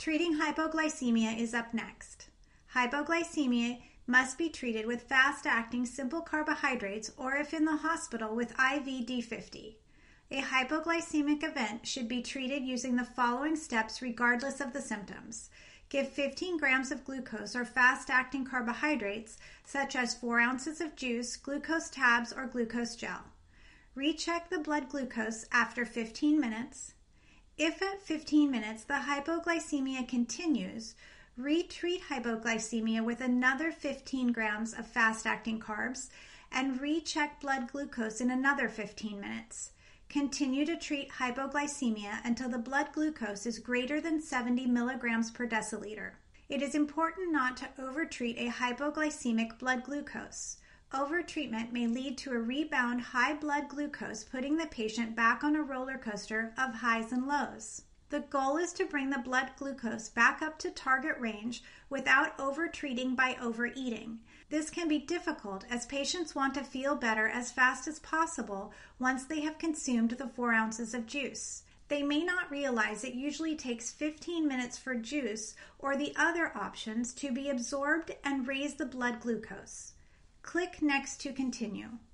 Treating hypoglycemia is up next. Hypoglycemia must be treated with fast-acting simple carbohydrates or, if in the hospital, with IV D50. A hypoglycemic event should be treated using the following steps regardless of the symptoms. Give 15 grams of glucose or fast-acting carbohydrates, such as 4 ounces of juice, glucose tabs, or glucose gel. Recheck the blood glucose after 15 minutes. If at 15 minutes the hypoglycemia continues, retreat hypoglycemia with another 15 grams of fast-acting carbs and recheck blood glucose in another 15 minutes. Continue to treat hypoglycemia until the blood glucose is greater than 70 milligrams per deciliter. It is important not to overtreat a hypoglycemic blood glucose. Overtreatment may lead to a rebound high blood glucose, putting the patient back on a roller coaster of highs and lows. The goal is to bring the blood glucose back up to target range without overtreating by overeating. This can be difficult as patients want to feel better as fast as possible once they have consumed the 4 ounces of juice. They may not realize it usually takes 15 minutes for juice or the other options to be absorbed and raise the blood glucose. Click Next to continue.